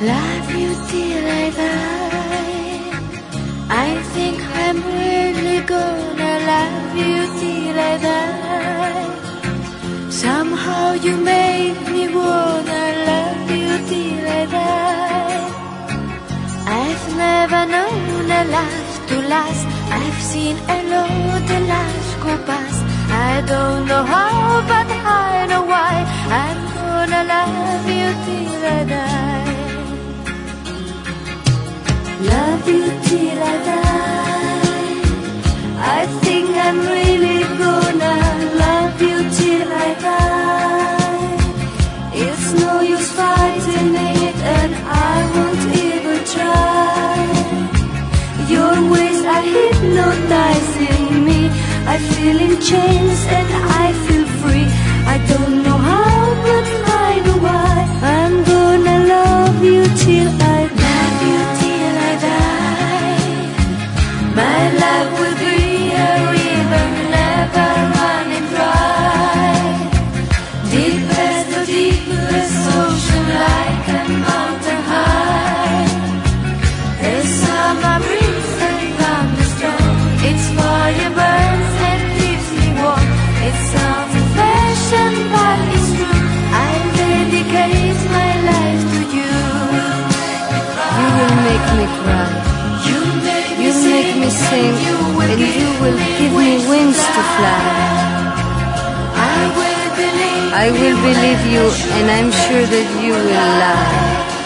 Love you till I die. I think I'm really gonna love you till I die. Somehow you make me wanna love you till I die. I've never known a love to last. I've seen a lot of lives go past. I don't know how, but I know why. I'm gonna love you till I die. Love you till I die. I think I'm really gonna love you till I die. It's no use fighting it, and I won't even try. Your ways are hypnotizing me. I feel in chains and I feel free. I don't know how, but I know why. I'm gonna love you till I love you till I die. My love will be a river, never running dry. Deepest of deepest ocean, like a mountain high. The summer breeze and thunderstorm, it's fire burns and keeps me warm. It sounds old-fashioned, but it's true. I dedicate my life to you. You will make me cry. You make me sing, and you will give me wings to fly. I will believe you, and I'm sure that you will lie.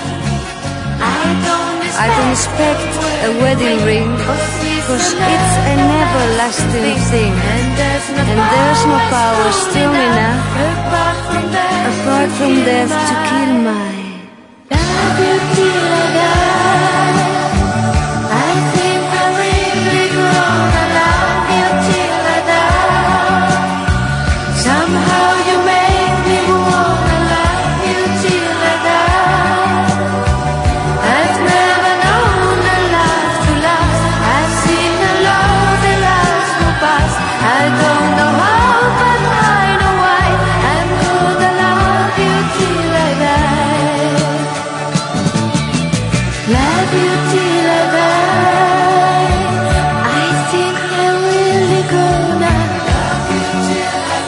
I don't expect a wedding ring, cause it's an everlasting thing, and there's no power strong enough apart from death to kill my love you till I die. I think I'm really gonna love you till I die. Somehow you make me wanna love you till I die. I've never known a love to last. I've seen a lot of lives go past. I don't know how, but I know why. I'm gonna love you till I die. Love you till I die. I think I'm really gonna love you till I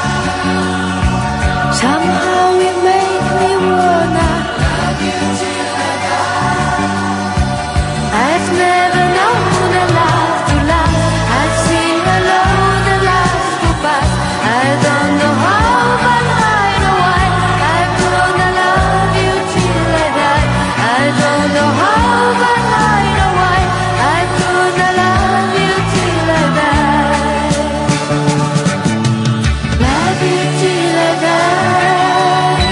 die. Somehow you make me wanna love you till I die. I've never known a love to last. I've seen a lot of lives go past. I don't know how, but I know why. I'm gonna love you till I die. I don't know how, but I know why. I'm gonna love you till I die. Love you till I die.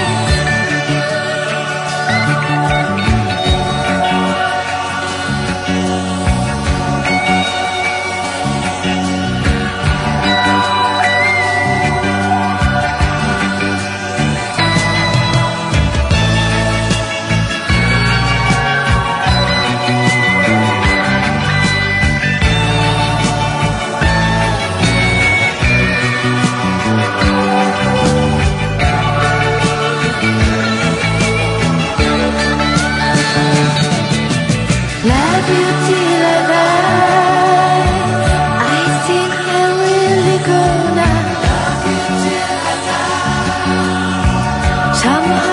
Love you till I die. I think I'm really gonna love you till I die. Somehow